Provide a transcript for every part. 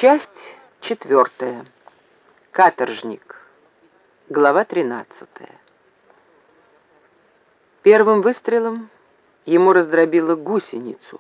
Часть 4. Каторжник. Глава 13. Первым выстрелом ему раздробило гусеницу,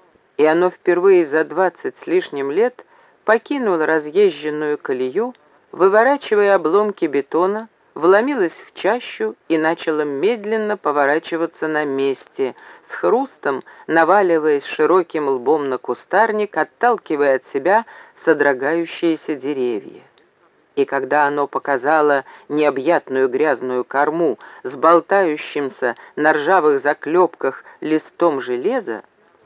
и оно впервые за 20 с лишним лет покинуло разъезженную колею, выворачивая обломки бетона, вломилось в чащу и начало медленно поворачиваться на месте, с хрустом наваливаясь широким лбом на кустарник, отталкивая от себя содрогающиеся деревья. И когда оно показало необъятную грязную корму с болтающимся на ржавых заклепках листом железа,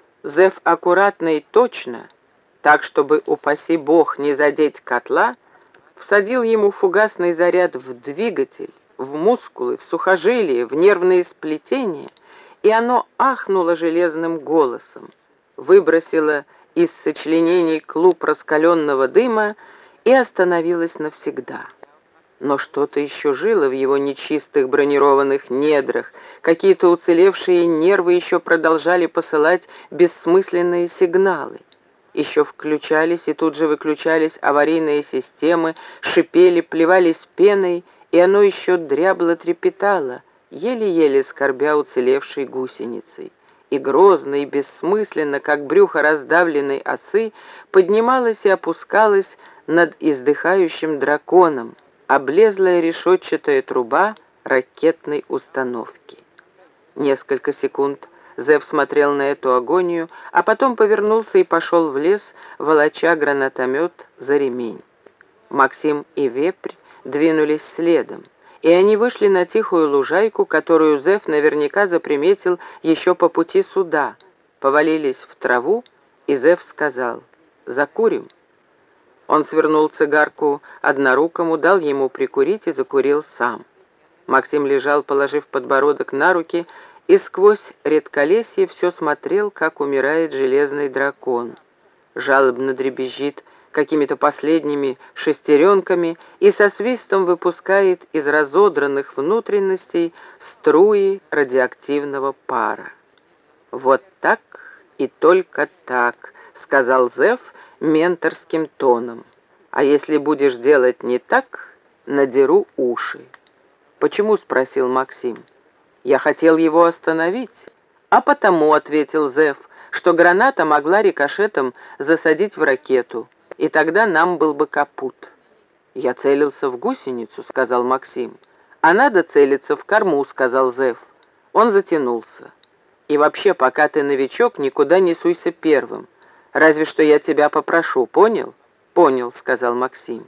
Зев аккуратно и точно, так, чтобы, упаси бог, не задеть котла, всадил ему фугасный заряд в двигатель, в мускулы, в сухожилия, в нервные сплетения, и оно ахнуло железным голосом, выбросило из сочленений клуб раскаленного дыма и остановилось навсегда. Но что-то еще жило в его нечистых бронированных недрах, какие-то уцелевшие нервы еще продолжали посылать бессмысленные сигналы. Еще включались и тут же выключались аварийные системы, шипели, плевались пеной, и оно еще дрябло трепетало, еле-еле скорбя уцелевшей гусеницей. И грозно, и бессмысленно, как брюхо раздавленной осы, поднималась и опускалась над издыхающим драконом облезлая решетчатая труба ракетной установки. Несколько секунд Зев смотрел на эту агонию, а потом повернулся и пошел в лес, волоча гранатомет за ремень. Максим и Вепрь двинулись следом, и они вышли на тихую лужайку, которую Зев наверняка заприметил еще по пути сюда, повалились в траву, и Зев сказал: «Закурим». Он свернул цигарку однорукому, дал ему прикурить и закурил сам. Максим лежал, положив подбородок на руки, и сквозь редколесье все смотрел, как умирает железный дракон. Жалобно дребезжит какими-то последними шестеренками и со свистом выпускает из разодранных внутренностей струи радиоактивного пара. «Вот так и только так», — сказал Зев менторским тоном. «А если будешь делать не так, надеру уши». «Почему?» — спросил Максим. «Я хотел его остановить, а потому, — ответил Зев, — что граната могла рикошетом засадить в ракету, и тогда нам был бы капут». «Я целился в гусеницу», — сказал Максим. «А надо целиться в корму», — сказал Зев. Он затянулся. «И вообще, пока ты новичок, никуда не суйся первым. Разве что я тебя попрошу, понял?» «Понял», — сказал Максим.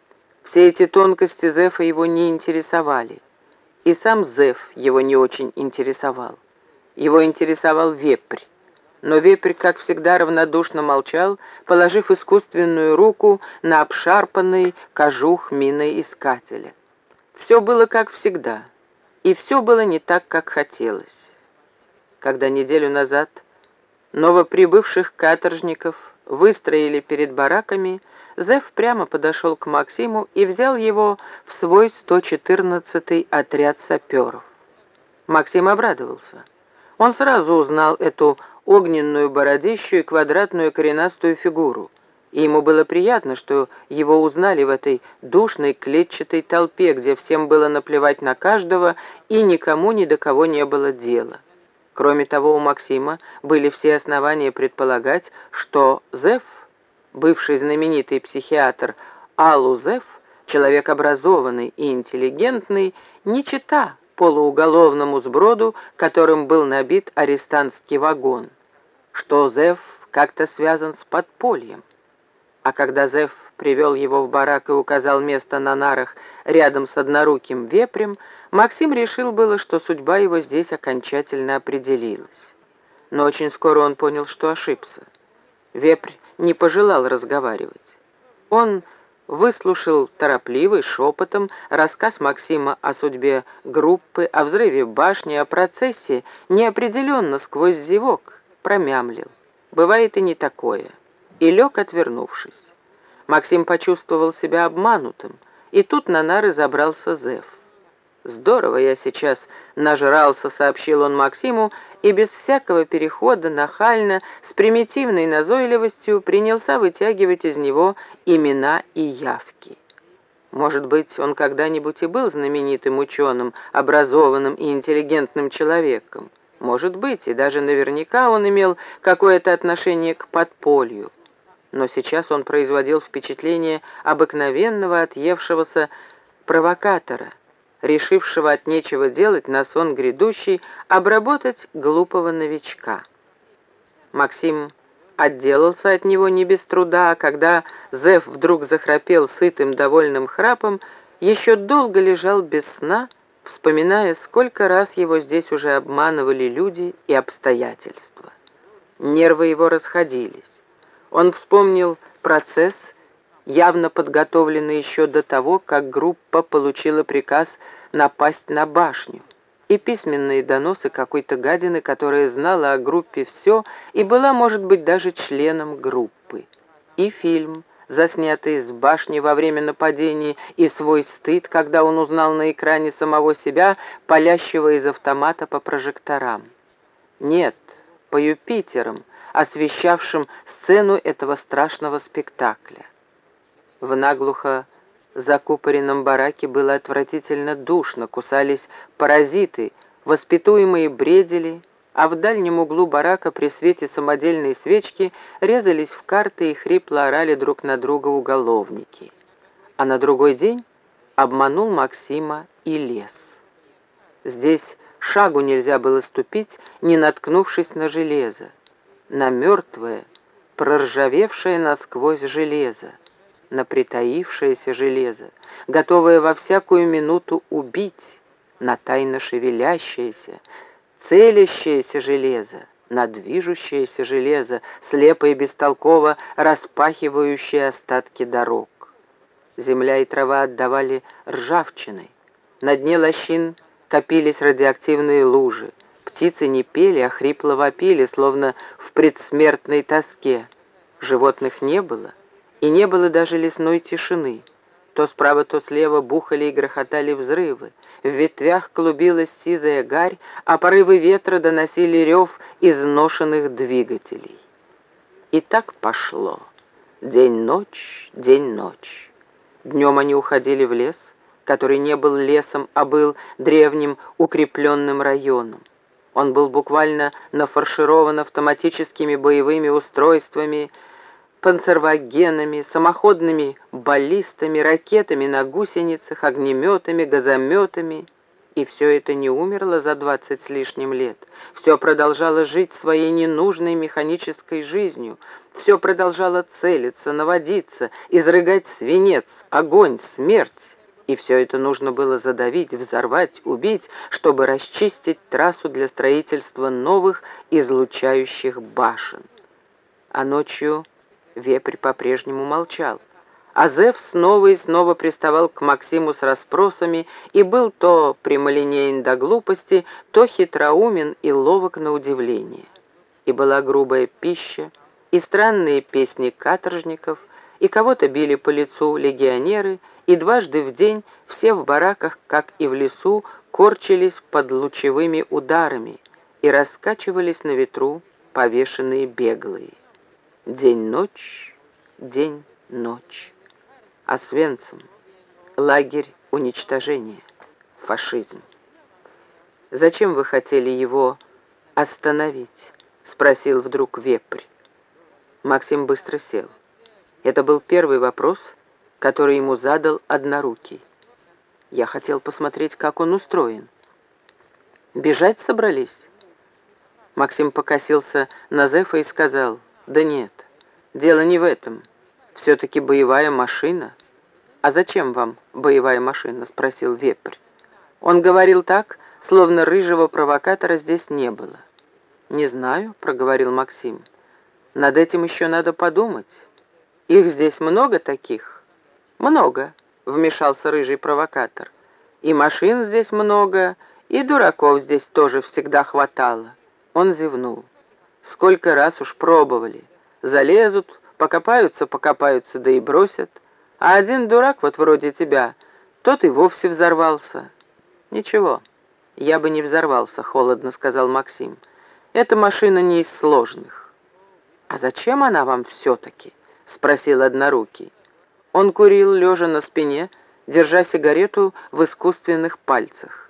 Все эти тонкости Зефа его не интересовали. И сам Зев его не очень интересовал. Его интересовал Вепрь. Но Вепрь, как всегда, равнодушно молчал, положив искусственную руку на обшарпанный кожух миноискателя. Все было как всегда, и все было не так, как хотелось. Когда неделю назад новоприбывших каторжников выстроили перед бараками, Зев прямо подошел к Максиму и взял его в свой 114-й отряд саперов. Максим обрадовался. Он сразу узнал эту огненную бородищу и квадратную коренастую фигуру, и ему было приятно, что его узнали в этой душной клетчатой толпе, где всем было наплевать на каждого и никому ни до кого не было дела. Кроме того, у Максима были все основания предполагать, что Зев, бывший знаменитый психиатр Аллу Зев, человек образованный и интеллигентный, не чета полууголовному сброду, которым был набит арестантский вагон, что Зев как-то связан с подпольем. А когда Зев привел его в барак и указал место на нарах рядом с одноруким Вепрем, Максим решил было, что судьба его здесь окончательно определилась. Но очень скоро он понял, что ошибся. Вепрь не пожелал разговаривать. Он выслушал торопливый, шепотом, рассказ Максима о судьбе группы, о взрыве башни, о процессе, неопределенно сквозь зевок промямлил. Бывает и не такое. И лег, отвернувшись. Максим почувствовал себя обманутым, и тут на нары забрался Зев. «Здорово я сейчас нажрался», — сообщил он Максиму, и без всякого перехода, нахально, с примитивной назойливостью принялся вытягивать из него имена и явки. Может быть, он когда-нибудь и был знаменитым ученым, образованным и интеллигентным человеком. Может быть, и даже наверняка он имел какое-то отношение к подполью. Но сейчас он производил впечатление обыкновенного отъевшегося провокатора, решившего от нечего делать на сон грядущий обработать глупого новичка. Максим отделался от него не без труда, а когда Зев вдруг захрапел сытым, довольным храпом, еще долго лежал без сна, вспоминая, сколько раз его здесь уже обманывали люди и обстоятельства. Нервы его расходились. Он вспомнил процесс, явно подготовленный еще до того, как группа получила приказ напасть на башню, и письменные доносы какой-то гадины, которая знала о группе все и была, может быть, даже членом группы, и фильм, заснятый с башни во время нападения, и свой стыд, когда он узнал на экране самого себя, палящего из автомата по прожекторам. Нет, по Юпитерам, освещавшим сцену этого страшного спектакля. В наглухо закупоренном бараке было отвратительно душно, кусались паразиты, воспитуемые бредили, а в дальнем углу барака при свете самодельной свечки резались в карты и хрипло орали друг на друга уголовники. А на другой день обманул Максима и лес. Здесь шагу нельзя было ступить, не наткнувшись на железо, на мертвое, проржавевшее насквозь железо, на притаившееся железо, готовое во всякую минуту убить, на тайно шевелящееся, целящееся железо, на движущееся железо, слепо и бестолково распахивающее остатки дорог. Земля и трава отдавали ржавчиной, на дне лощин копились радиоактивные лужи, птицы не пели, а хрипло вопили, словно в предсмертной тоске. Животных не было, и не было даже лесной тишины. То справа, то слева бухали и грохотали взрывы. В ветвях клубилась сизая гарь, а порывы ветра доносили рев изношенных двигателей. И так пошло. День-ночь, день-ночь. Днем они уходили в лес, который не был лесом, а был древним укрепленным районом. Он был буквально нафарширован автоматическими боевыми устройствами, панцервагенами, самоходными баллистами, ракетами на гусеницах, огнеметами, газометами. И все это не умерло за 20 с лишним лет. Все продолжало жить своей ненужной механической жизнью. Все продолжало целиться, наводиться, изрыгать свинец, огонь, смерть. И все это нужно было задавить, взорвать, убить, чтобы расчистить трассу для строительства новых излучающих башен. А ночью вепрь по-прежнему молчал. А Зев снова и снова приставал к Максиму с расспросами и был то прямолинеен до глупости, то хитроумен и ловок на удивление. И была грубая пища, и странные песни каторжников, и кого-то били по лицу легионеры, и дважды в день все в бараках, как и в лесу, корчились под лучевыми ударами и раскачивались на ветру повешенные беглые. День-ночь, день-ночь. Освенцим, лагерь уничтожения, фашизм. «Зачем вы хотели его остановить?» — спросил вдруг вепрь. Максим быстро сел. Это был первый вопрос, который ему задал Однорукий. Я хотел посмотреть, как он устроен. «Бежать собрались?» Максим покосился на Зефа и сказал: «Да нет, дело не в этом. Все-таки боевая машина». «А зачем вам боевая машина?» — спросил вепрь. Он говорил так, словно рыжего провокатора здесь не было. «Не знаю», — проговорил Максим. «Над этим еще надо подумать. Их здесь много таких?» «Много», — вмешался рыжий провокатор. «И машин здесь много, и дураков здесь тоже всегда хватало». Он зевнул. «Сколько раз уж пробовали. Залезут, покопаются, да и бросят. А один дурак, вот вроде тебя, тот и вовсе взорвался». «Ничего, я бы не взорвался», — холодно сказал Максим. «Эта машина не из сложных». «А зачем она вам все-таки?» — спросил Однорукий. Он курил, лежа на спине, держа сигарету в искусственных пальцах.